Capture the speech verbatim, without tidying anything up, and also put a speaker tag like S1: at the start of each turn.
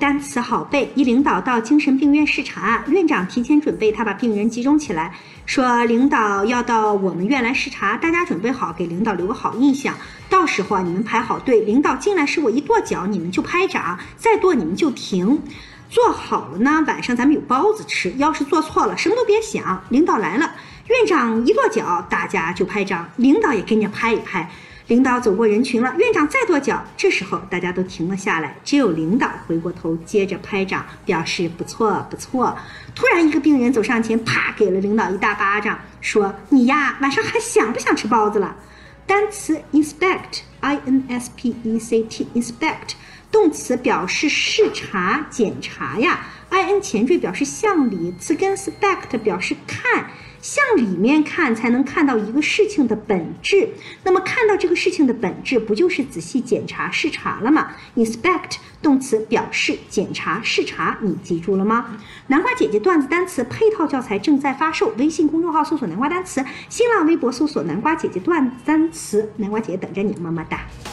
S1: 单词好背。一领导到精神病院视察，院长提前准备，他把病人集中起来，说领导要到我们院来视察，大家准备好，给领导留个好印象。到时候啊，你们排好队，领导进来时我一跺脚，你们就拍掌，再跺你们就停。做好了呢，晚上咱们有包子吃。要是做错了，什么都别想。领导来了，院长一跺脚，大家就拍掌，领导也跟着拍一拍。领导走过人群了，院长再跺脚，这时候大家都停了下来，只有领导回过头，接着拍掌，表示不错不错。突然，一个病人走上前，啪给了领导一大巴掌，说：“你呀，晚上还想不想吃包子了？”单词 inspect I N S P E C T inspect 动词表示视察检查呀 ，I N 前缀表示向里，词根 spect 表示看，向里面看才能看到一个事情的本质。那么看到这个事情的本质，不就是仔细检查视察了吗 ？inspect 动词表示检查视察，你记住了吗？南瓜姐姐段子单词配套教材正在发售，微信公众号搜索南瓜单词，新浪微博搜索南瓜姐姐段子单词，南瓜姐姐等着你，么么哒。